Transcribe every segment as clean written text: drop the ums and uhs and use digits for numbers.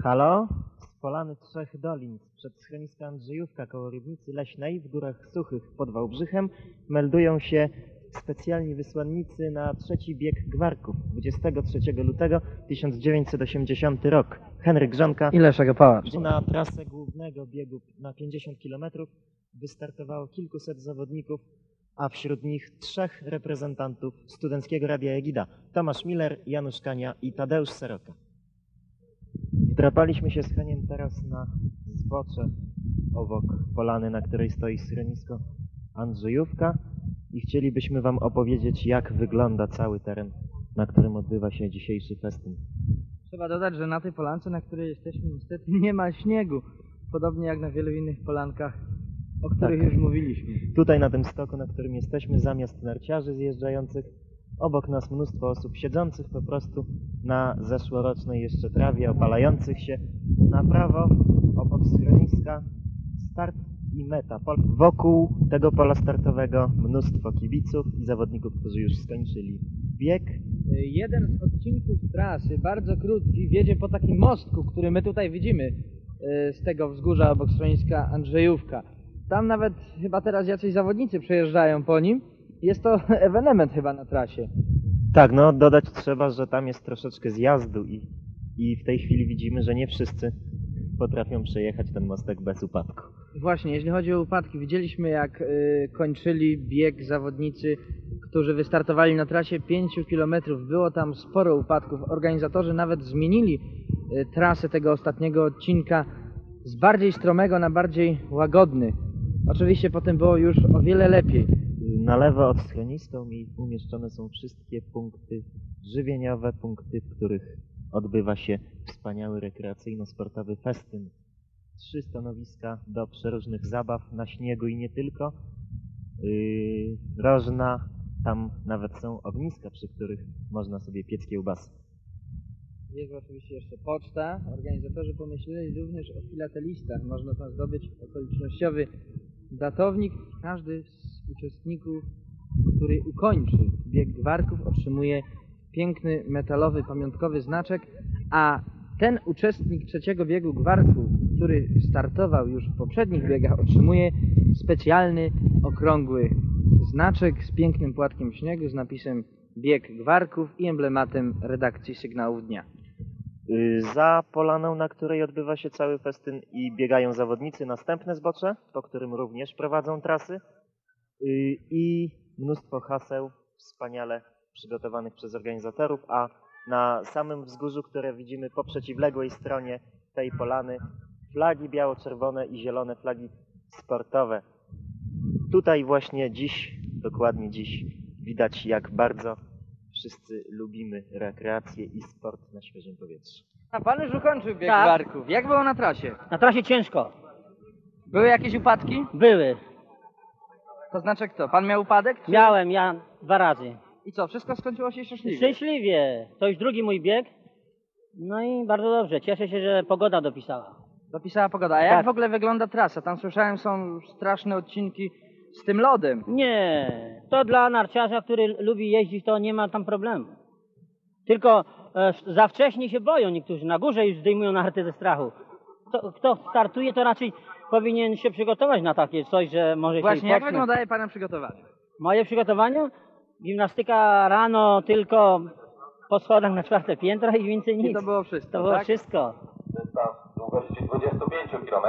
Halo? Z polany Trzech Dolin, przed schroniska Andrzejówka koło Rybnicy Leśnej w Górach Suchych pod Wałbrzychem meldują się specjalni wysłannicy na trzeci bieg Gwarków 23 lutego 1980 rok. Henryk Grzonka I Leszek Opałacz. Na trasę głównego biegu na 50 km wystartowało kilkuset zawodników, a wśród nich trzech reprezentantów Studenckiego Radia Egida: Tomasz Miller, Janusz Kania i Tadeusz Seroka. Wdrapaliśmy się z Heniem teraz na zbocze obok polany, na której stoi schronisko Andrzejówka, i chcielibyśmy Wam opowiedzieć, jak wygląda cały teren, na którym odbywa się dzisiejszy festyn. Trzeba dodać, że na tej polance, na której jesteśmy, niestety nie ma śniegu. Podobnie jak na wielu innych polankach, o których już mówiliśmy. Tutaj na tym stoku, na którym jesteśmy, zamiast narciarzy zjeżdżających, obok nas mnóstwo osób siedzących po prostu na zeszłorocznej jeszcze trawie, opalających się. Na prawo, obok schroniska, start i meta. Wokół tego pola startowego mnóstwo kibiców i zawodników, którzy już skończyli bieg. Jeden z odcinków trasy, bardzo krótki, wiedzie po takim mostku, który my tutaj widzimy z tego wzgórza obok schroniska Andrzejówka. Tam nawet chyba teraz jacyś zawodnicy przejeżdżają po nim. Jest to ewenement chyba na trasie. Tak, no dodać trzeba, że tam jest troszeczkę zjazdu i w tej chwili widzimy, że nie wszyscy potrafią przejechać ten mostek bez upadku. Właśnie, jeśli chodzi o upadki, widzieliśmy jak kończyli bieg zawodnicy, którzy wystartowali na trasie 5 km. Było tam sporo upadków. Organizatorzy nawet zmienili trasę tego ostatniego odcinka z bardziej stromego na bardziej łagodny. Oczywiście potem było już o wiele lepiej. Na lewo od schroniska umieszczone są wszystkie punkty żywieniowe, punkty, w których odbywa się wspaniały rekreacyjno-sportowy festyn. 3 stanowiska do przeróżnych zabaw na śniegu i nie tylko. Rożna, tam nawet są ogniska, przy których można sobie piec kiełbasy. Jest oczywiście jeszcze poczta. Organizatorzy pomyśleli również o filatelistach. Można tam zdobyć okolicznościowy datownik. Każdy z uczestników, który ukończy bieg Gwarków, otrzymuje piękny metalowy pamiątkowy znaczek, a ten uczestnik trzeciego biegu Gwarków, który startował już w poprzednich biegach, otrzymuje specjalny, okrągły znaczek z pięknym płatkiem śniegu z napisem Bieg Gwarków i emblematem redakcji Sygnałów Dnia. Za polaną, na której odbywa się cały festyn i biegają zawodnicy, następne zbocze, po którym również prowadzą trasy, i mnóstwo haseł wspaniale przygotowanych przez organizatorów, a na samym wzgórzu, które widzimy po przeciwległej stronie tej polany, flagi biało-czerwone i zielone, flagi sportowe. Tutaj właśnie dziś, dokładnie dziś, widać, jak bardzo wszyscy lubimy rekreację i sport na świeżym powietrzu. A pan już ukończył bieg Tak. Gwarków. Jak było na trasie? Na trasie ciężko. Były jakieś upadki? Były. To znaczy kto? Pan miał upadek? Czy... Miałem ja 2 razy. I co? Wszystko skończyło się szczęśliwie? Szczęśliwie. To już drugi mój bieg. No i bardzo dobrze. Cieszę się, że pogoda dopisała. Dopisała pogoda. A jak Tak. w ogóle wygląda trasa? Tam słyszałem, są straszne odcinki z tym lodem. Nie. To dla narciarza, który lubi jeździć, to nie ma tam problemu. Tylko za wcześnie się boją niektórzy. Na górze już zdejmują narty ze strachu. Kto startuje, to raczej powinien się przygotować na takie coś, że może Właśnie, się jak potknąć. wyglądaje pana przygotowanie? Moje przygotowania? Gimnastyka rano tylko po schodach na 4. piętro i więcej nic. I to było wszystko, To było tak? wszystko. Dystans długości 25 km.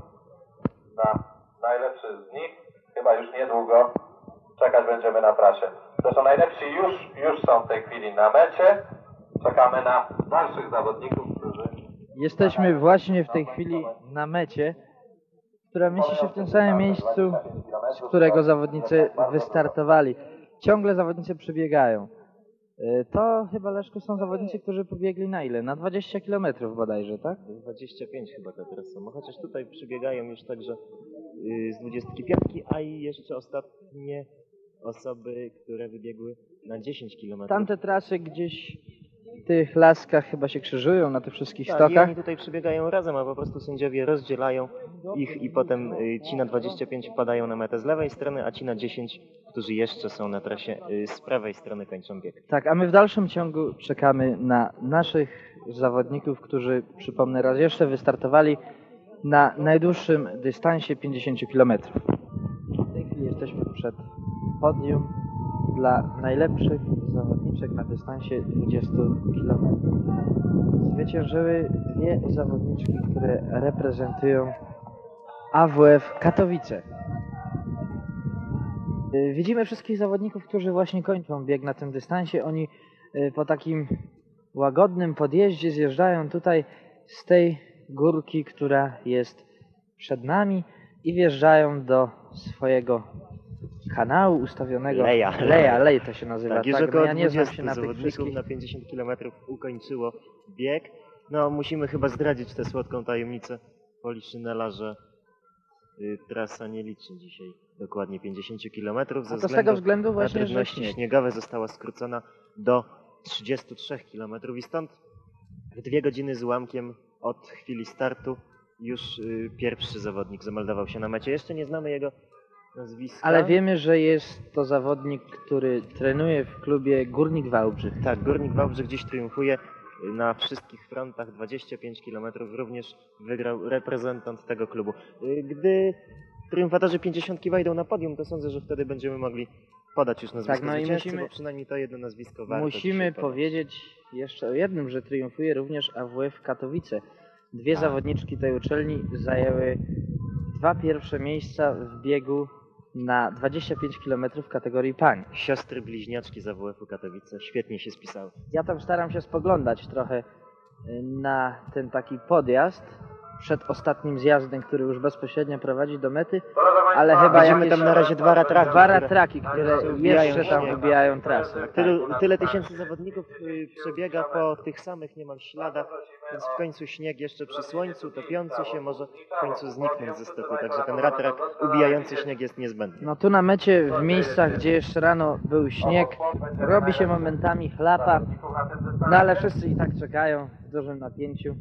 Na najlepszy z nich chyba już niedługo czekać będziemy na trasie. Zresztą najlepsi już są w tej chwili na mecie. Czekamy na dalszych zawodników, którzy... Jesteśmy właśnie w tej chwili na mecie, która mieści się w tym samym miejscu, z którego zawodnicy wystartowali. Ciągle zawodnicy przebiegają. To chyba, Leszku, są zawodnicy, którzy pobiegli na ile? Na 20 km bodajże, tak? 25 chyba teraz są, chociaż tutaj przybiegają już także z 25, a i jeszcze ostatnie osoby, które wybiegły na 10 km. Tamte trasy gdzieś w tych laskach chyba się krzyżują na tych wszystkich Tak, stokach. i oni tutaj przybiegają razem, a po prostu sędziowie rozdzielają ich i potem ci na 25 wpadają na metę z lewej strony, a ci na 10, którzy jeszcze są na trasie z prawej strony, kończą bieg. Tak, a my w dalszym ciągu czekamy na naszych zawodników, którzy, przypomnę raz jeszcze, wystartowali na najdłuższym dystansie 50 km. W tej chwili jesteśmy przed podium dla najlepszych zawodniczek na dystansie 20 km. Zwyciężyły dwie zawodniczki, które reprezentują AWF Katowice. Widzimy wszystkich zawodników, którzy właśnie kończą bieg na tym dystansie. Oni po takim łagodnym podjeździe zjeżdżają tutaj z tej górki, która jest przed nami i wjeżdżają do swojego kanału ustawionego. Lej to się nazywa. Tak, już tak? około Ja nie znam 20 się na tych zawodników wszystkich. na 50 km ukończyło bieg. No, musimy chyba zdradzić tę słodką tajemnicę Poliszynela, że trasa nie liczy dzisiaj dokładnie 50 km. A to z tego względu właśnie, na że trudności śnieg. śniegowe została skrócona do 33 km i stąd w 2 godziny z ułamkiem od chwili startu już pierwszy zawodnik zameldował się na mecie. Jeszcze nie znamy jego nazwiska. Ale wiemy, że jest to zawodnik, który trenuje w klubie Górnik Wałbrzych. Tak, Górnik Wałbrzych dziś triumfuje na wszystkich frontach. 25 km również wygrał reprezentant tego klubu. Gdy triumfatorzy 50 wejdą na podium, to sądzę, że wtedy będziemy mogli podać już nazwisko Tak, no i zwycięzcy, musimy- bo przynajmniej to jedno nazwisko warto Musimy dzisiaj podać. powiedzieć jeszcze o jednym, że triumfuje również AWF Katowice. Dwie zawodniczki tej uczelni zajęły 2 pierwsze miejsca w biegu na 25 km w kategorii pań. Siostry bliźniaczki z AWF-u Katowice świetnie się spisały. Ja tam staram się spoglądać trochę na ten taki podjazd przed ostatnim zjazdem, który już bezpośrednio prowadzi do mety, ale chyba Widzimy jakieś tam na razie dwa ratraki, dwa które- ratraki, które Wbijają jeszcze tam śnieg. wybijają trasę. Tyle tysięcy zawodników przebiega po tych samych niemal śladach, więc w końcu śnieg jeszcze przy słońcu topiący się może w końcu zniknąć ze stoku, także ten ratrak ubijający śnieg jest niezbędny. No tu na mecie, w miejscach, gdzie jeszcze rano był śnieg, robi się momentami chlapa, no ale wszyscy i tak czekają w dużym napięciu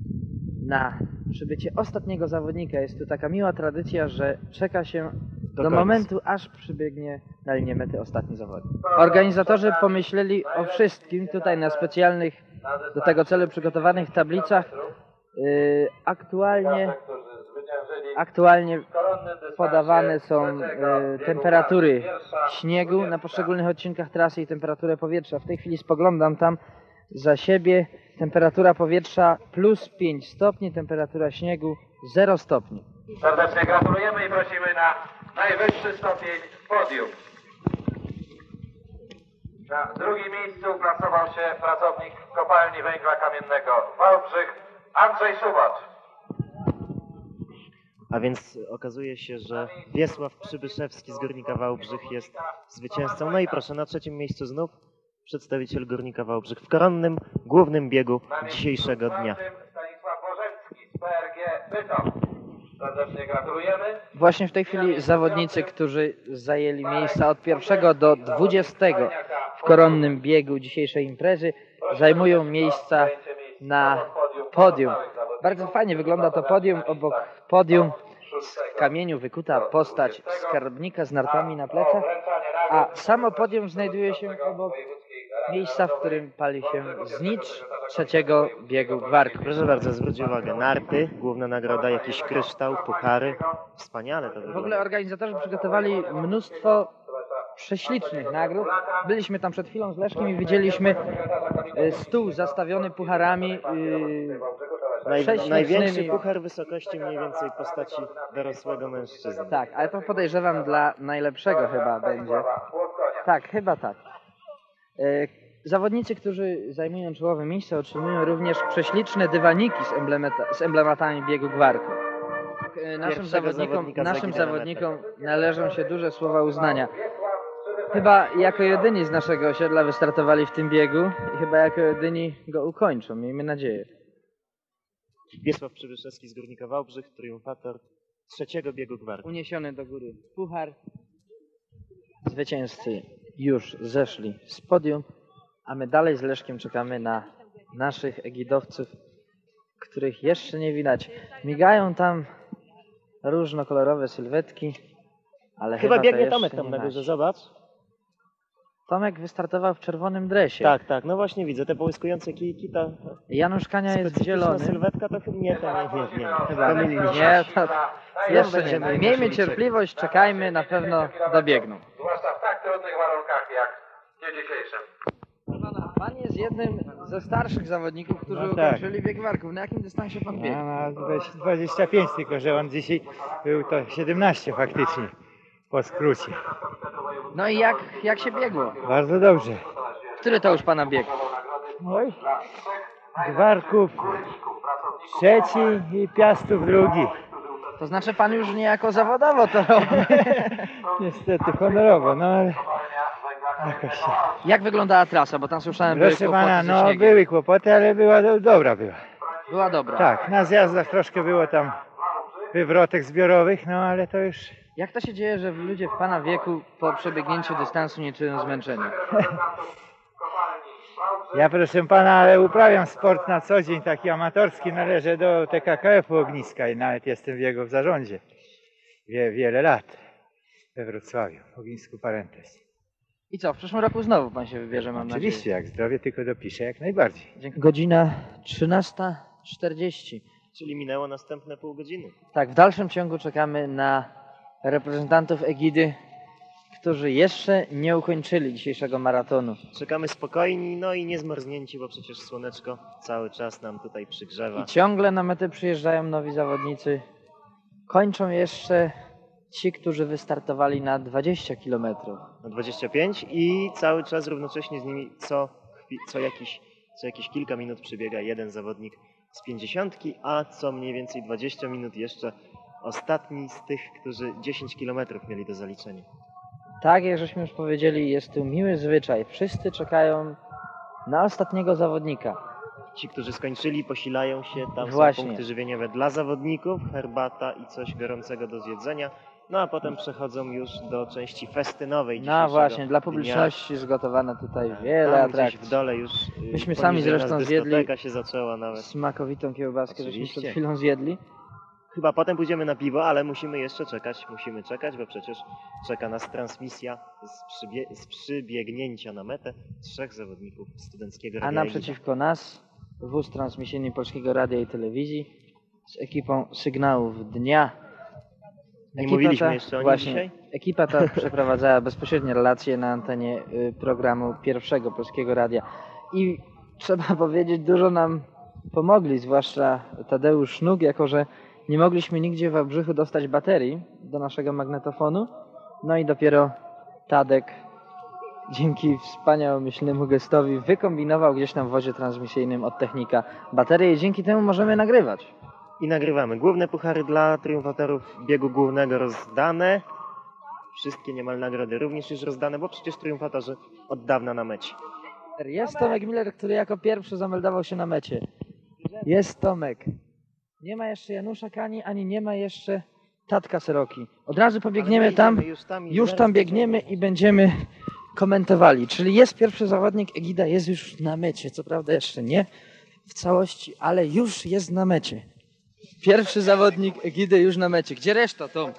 na przybycie ostatniego zawodnika. Jest to taka miła tradycja, że czeka się do końca. momentu, aż przybiegnie na linię mety ostatni zawodnik. Organizatorzy pomyśleli o wszystkim tutaj na specjalnych do tego celu przygotowanych tablicach. Aktualnie podawane są temperatury śniegu na poszczególnych odcinkach trasy i temperaturę powietrza. W tej chwili spoglądam tam za siebie. Temperatura powietrza plus 5 stopni, temperatura śniegu 0 stopni. Serdecznie gratulujemy i prosimy na najwyższy stopień podium. Na drugim miejscu uplasował się pracownik kopalni węgla kamiennego Wałbrzych Andrzej Szubacz. A więc okazuje się, że Wiesław Przybyszewski z Górnika Wałbrzych jest zwycięzcą. No i proszę, na trzecim miejscu znów przedstawiciel Górnika Wałbrzych w koronnym, głównym biegu dzisiejszego dnia. Stanisław Bożecki z PRG Bytom. Serdecznie gratulujemy. Właśnie w tej chwili zawodnicy, którzy zajęli miejsca od 1 do 20 w koronnym biegu dzisiejszej imprezy, zajmują miejsca na podium. Bardzo fajnie wygląda to podium. Obok podium z kamieniu wykuta postać skarbnika z nartami na plecach, a samo podium znajduje się obok miejsca, w którym pali się znicz trzeciego biegu gwarku. Proszę bardzo, zwróć uwagę, narty, główna nagroda, jakiś kryształ, puchary. Wspaniale to W ogóle wygląda. organizatorzy przygotowali mnóstwo prześlicznych nagród. Byliśmy tam przed chwilą z Leszkiem i widzieliśmy stół zastawiony pucharami prześlicznymi. Największy puchar wysokości mniej więcej postaci dorosłego mężczyzny. Tak, ale to podejrzewam dla najlepszego chyba będzie. Tak, chyba tak. Zawodnicy, którzy zajmują czołowe miejsca, otrzymują również prześliczne dywaniki z emblematami biegu gwarku. Naszym zawodnikom należą się duże słowa uznania. Chyba jako jedyni z naszego osiedla wystartowali w tym biegu i chyba jako jedyni go ukończą, miejmy nadzieję. Wiesław Przybyszewski z Górnika Wałbrzych, triumfator trzeciego biegu gwarku. Uniesiony do góry puchar. Zwycięzcy już zeszli z podium, a my dalej z Leszkiem czekamy na naszych egidowców, których jeszcze nie widać. Migają tam różnokolorowe sylwetki, ale Chyba to biegnie jeszcze Tomek tam nie na górze, nasi. zobacz. Tomek wystartował w czerwonym dresie. Tak, tak, no właśnie widzę te połyskujące kijki, ta Janusz Kania jest specyficzna zielony. sylwetka, to chyba nie, Chyba pomyliliśmy się. nie, to jeszcze nie. będziemy Miejmy musieli cierpliwość, czekajmy, na pewno dobiegną. Zwłaszcza w tak trudnych warunkach jak w dniu dzisiejszym. Pan jest jednym ze starszych zawodników, którzy No tak. ukończyli bieg warków. Na jakim dystansie pan biegł? Na 25, tylko że on dzisiaj był to 17 faktycznie, po skrócie. No i jak się biegło? Bardzo dobrze. Który to już pana bieg? Oj, Gwarków trzeci i Piastów drugi. To znaczy pan już niejako zawodowo to robi. Niestety honorowo, no ale jakoś się. Jak wyglądała trasa? Bo tam słyszałem, były Proszę kłopoty pana, ze no śniegiem. były kłopoty, ale dobra była. Była dobra. Tak, na zjazdach troszkę było tam wywrotek zbiorowych, no ale to już Jak to się dzieje, że ludzie w pana wieku po przebiegnięciu dystansu nie czują zmęczenia? ja proszę pana, ale uprawiam sport na co dzień, taki amatorski, należę do TKKF-u Ogniska i nawet jestem w jego zarządzie wiele lat we Wrocławiu, w Ognisku Parentes. I co, w przyszłym roku znowu pan się wybierze, mam Oczywiście, jak zdrowie tylko dopiszę, jak najbardziej. nadzieję. Godzina 13:40. Czyli minęło następne pół godziny. Tak, w dalszym ciągu czekamy na reprezentantów Egidy, którzy jeszcze nie ukończyli dzisiejszego maratonu. Czekamy spokojni, no i niezmarznięci, bo przecież słoneczko cały czas nam tutaj przygrzewa. I ciągle na metę przyjeżdżają nowi zawodnicy. Kończą jeszcze ci, którzy wystartowali na 20 km. Na 25 i cały czas równocześnie z nimi co jakieś kilka minut przybiega jeden zawodnik z 50, a co mniej więcej 20 minut jeszcze ostatni z tych, którzy 10 km mieli do zaliczenia. Tak, jak żeśmy już powiedzieli, jest tu miły zwyczaj. Wszyscy czekają na ostatniego zawodnika. Ci, którzy skończyli, posilają się, tam Właśnie. są punkty żywieniowe dla zawodników, herbata i coś gorącego do zjedzenia, no a potem przechodzą już do części festynowej No dzisiejszego właśnie, dla dnia. publiczności zgotowano tutaj wiele Tam gdzieś atrakcji. w dole już Myśmy sami poniżej nas zresztą zjedli dyskoteka się zaczęła nawet. smakowitą kiełbaskę, żeśmy Oczywiście. przed chwilą zjedli. Chyba potem pójdziemy na piwo, ale musimy jeszcze czekać, bo przecież czeka nas transmisja z przybiegnięcia na metę 3 zawodników studenckiego A radia naprzeciwko nas wóz transmisyjny Polskiego Radia i Telewizji z ekipą Sygnałów Dnia. Nie mówiliśmy jeszcze o nim właśnie, dzisiaj? Ekipa ta przeprowadzała bezpośrednie relacje na antenie programu pierwszego Polskiego Radia. I trzeba powiedzieć, dużo nam pomogli, zwłaszcza Tadeusz Sznuk, jako że nie mogliśmy nigdzie w Wałbrzychu dostać baterii do naszego magnetofonu. No i dopiero Tadek dzięki wspaniałomyślnemu gestowi wykombinował gdzieś tam w wozie transmisyjnym od technika baterię i dzięki temu możemy nagrywać. I nagrywamy. Główne puchary dla triumfatorów biegu głównego rozdane. Wszystkie niemal nagrody również już rozdane, bo przecież triumfatorzy od dawna na mecie. Jest Tomek Miller, który jako pierwszy zameldował się na mecie. Jest Tomek. Nie ma jeszcze Janusza Kani, ani nie ma jeszcze Tatka Seroki. Od razu pobiegniemy Ale my tam, idziemy, już tam biegniemy i będziemy komentowali. Czyli jest pierwszy zawodnik, Egida jest już na mecie. Co prawda jeszcze nie w całości, ale już jest na mecie. Pierwszy zawodnik Egidy już na mecie. Gdzie reszta, Tom?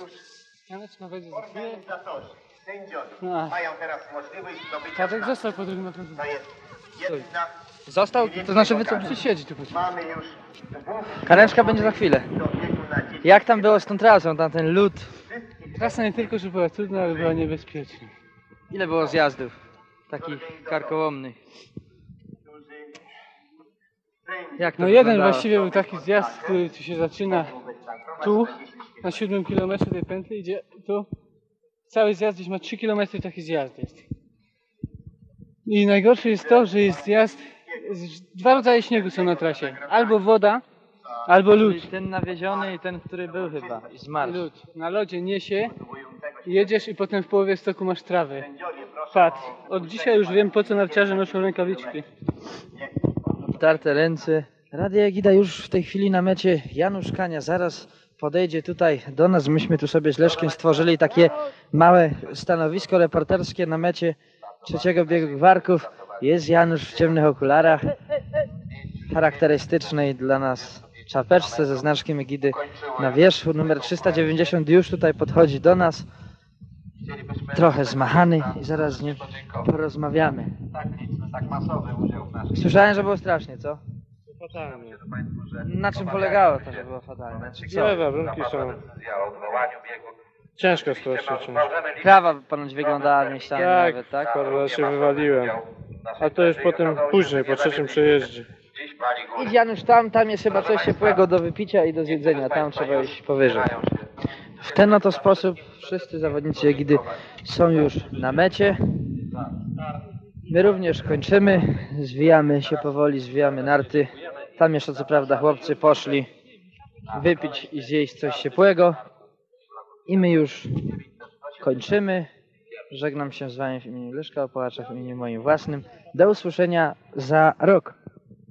Mają teraz możliwość zdobycia Tadek został po drugim okrążeniu. To jest jedna. Został? To znaczy wy co? Siedzi tu. Mamy już Kareczka będzie za chwilę. do biegu na 10. Jak tam było z tą trasą, tam ten lód? Trasa nie tylko, że była trudna, ale była niebezpieczna. Ile było zjazdów? Takich karkołomnych. Jak to No jeden wyglądało? właściwie był taki zjazd, który tu się zaczyna tu, na 7 km tej pętli, idzie tu. Cały zjazd gdzieś ma 3 km, taki zjazd jest. I najgorsze jest to, że jest zjazd, dwa rodzaje śniegu są na trasie. Albo woda, albo lód. Czyli ten nawieziony i ten, który był chyba i zmarł. Lód. Na lodzie niesie, jedziesz i potem w połowie stoku masz trawę. Patrz, od dzisiaj już wiem, po co narciarze noszą rękawiczki. Obtarte ręce. Radia Egida już w tej chwili na mecie. Janusz Kania zaraz podejdzie tutaj do nas. Myśmy tu sobie z Leszkiem stworzyli takie małe stanowisko reporterskie na mecie trzeciego biegu Gwarków. Jest Janusz w ciemnych okularach, charakterystycznej dla nas czapeczce ze znaczkiem Egidy na wierzchu. Numer 390 już tutaj podchodzi do nas. trochę zmachany i zaraz z nim porozmawiamy. Tak masowy udział w naszym Słyszałem, że było strasznie, co? Fatalnie. Na czym polegało to, że było fatalne? Czy co? Nie, warunki są decyzja o odwołaniu biegu. ciężko strasznie czymś. Krawa ponoć wyglądała miejscami Tak, nawet, tak? parę razy się wywaliłem. A to już potem później, po trzecim przejeździe. Dziś pali górę. Idź Janusz tam jest chyba coś ciepłego do wypicia i do zjedzenia, tam trzeba iść powyżej. W ten oto sposób wszyscy zawodnicy Egidy są już na mecie. My również kończymy, zwijamy się powoli, zwijamy narty. Tam jeszcze co prawda chłopcy poszli wypić i zjeść coś ciepłego. I my już kończymy. Żegnam się z wami w imieniu Leszka Opałacza, w imieniu moim własnym. Do usłyszenia za rok.